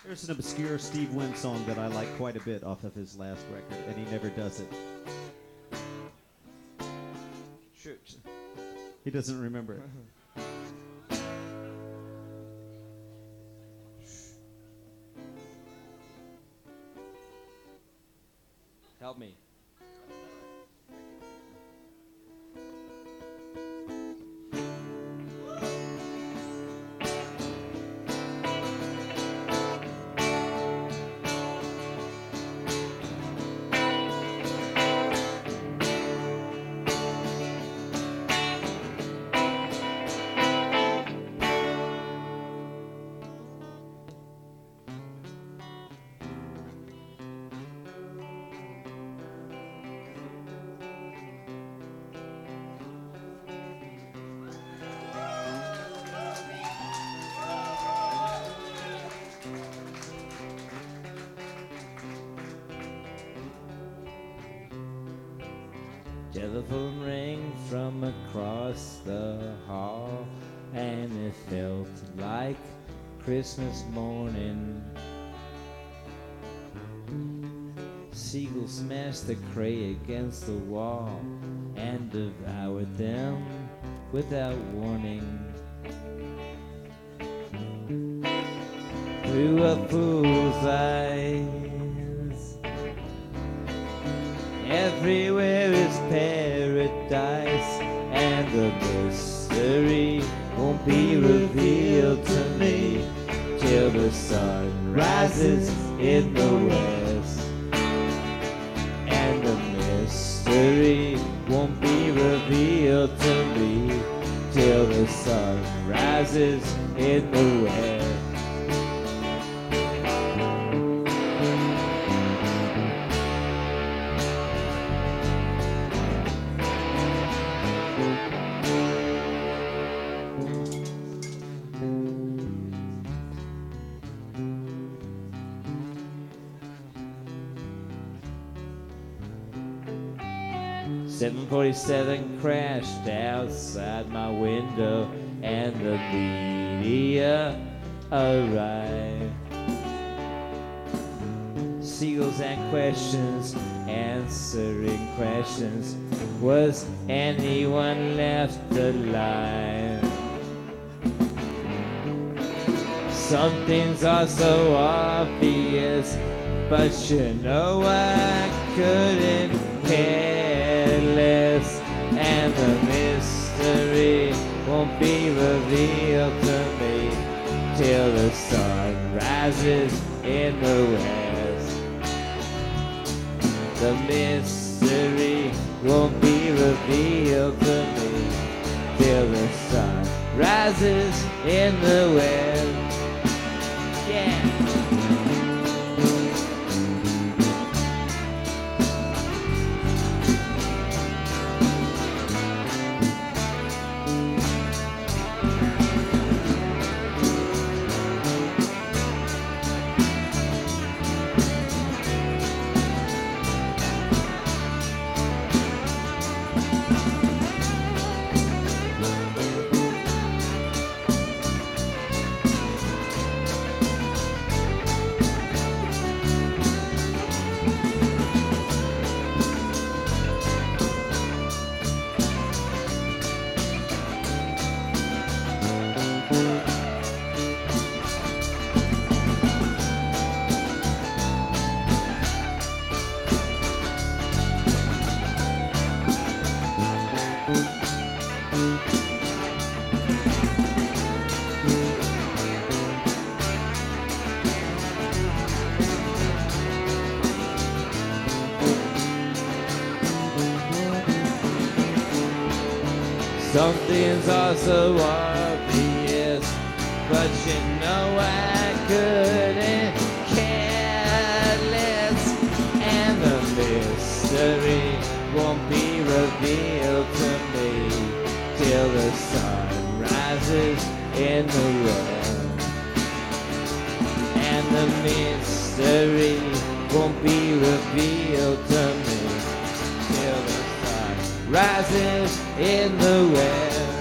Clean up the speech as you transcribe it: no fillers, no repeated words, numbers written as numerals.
There's an obscure Steve Wynn song that I like quite a bit off of his last record, and he never does it. Shoot. He doesn't remember it. Help me. Telephone rang from across the hall, and it felt like Christmas morning. Seagulls smashed the cray against the wall and devoured them without warning. Through a fool's eyes, everywhere is paradise, and the mystery won't be revealed to me till the sun rises in the west. And the mystery won't be revealed to me till the sun rises in the west. 747 crashed outside my window, and the media arrived. Seagulls and questions, answering questions. Was anyone left alive? Some things are so obvious, but you know I couldn't care less. And the mystery won't be revealed to me till the sun rises in the west. The mystery won't be revealed to me till the sun rises in the west. Yeah. Some things are so obvious, but you know I couldn't care less. And the mystery won't be revealed to me till the sun rises in the west. And the mystery won't be revealed to me till the sun rises in the west.